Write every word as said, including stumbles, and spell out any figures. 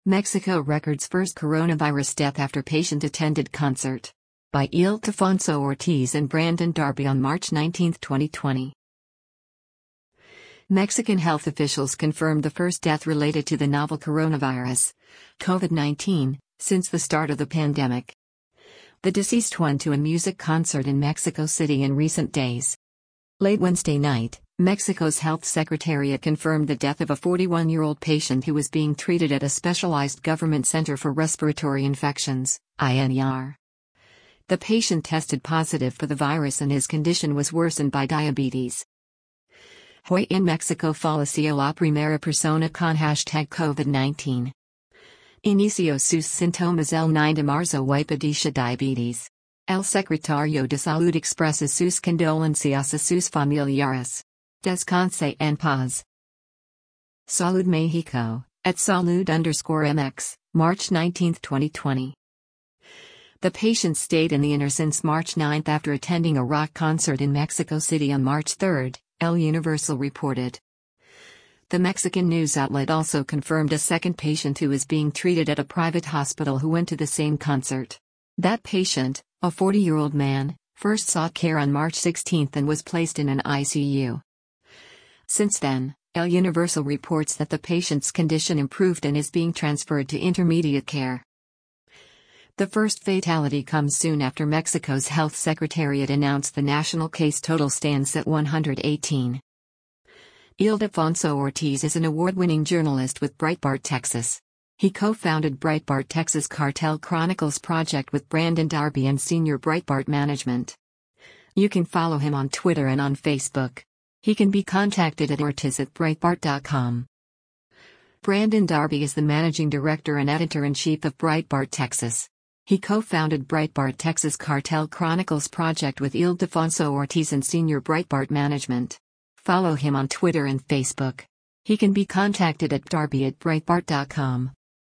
Mexico records first coronavirus death after patient attended concert. By Ildefonso Ortiz and Brandon Darby on March nineteenth, twenty twenty. Mexican health officials confirmed the first death related to the novel coronavirus, COVID nineteen, since the start of the pandemic. The deceased went to a music concert in Mexico City in recent days. Late Wednesday night, Mexico's health secretariat confirmed the death of a forty-one-year-old patient who was being treated at a specialized government center for respiratory infections, I N E R. The patient tested positive for the virus and his condition was worsened by diabetes. Hoy en Mexico falleció la primera persona con hashtag COVID nineteen. Inició sus síntomas el nueve de marzo y padecía diabetes. El secretario de Salud expresa sus condolencias a sus familiares. Descanse en paz. Salud Mexico, at salud underscore mx, March nineteenth, twenty twenty. The patient stayed in the inner since March ninth after attending a rock concert in Mexico City on March third, El Universal reported. The Mexican news outlet also confirmed a second patient who is being treated at a private hospital who went to the same concert. That patient, a forty-year-old man, first sought care on March sixteenth and was placed in an I C U. Since then, El Universal reports that the patient's condition improved and is being transferred to intermediate care. The first fatality comes soon after Mexico's health secretariat announced the national case total stands at one hundred eighteen. Ildefonso Ortiz is an award-winning journalist with Breitbart Texas. He co-founded Breitbart Texas Cartel Chronicles project with Brandon Darby and Senior Breitbart Management. You can follow him on Twitter and on Facebook. He can be contacted at ortiz at breitbart dot com. Brandon Darby is the managing director and editor-in-chief of Breitbart Texas. He co-founded Breitbart Texas Cartel Chronicles project with Ildefonso Ortiz and Senior Breitbart Management. Follow him on Twitter and Facebook. He can be contacted at darby at breitbart dot com.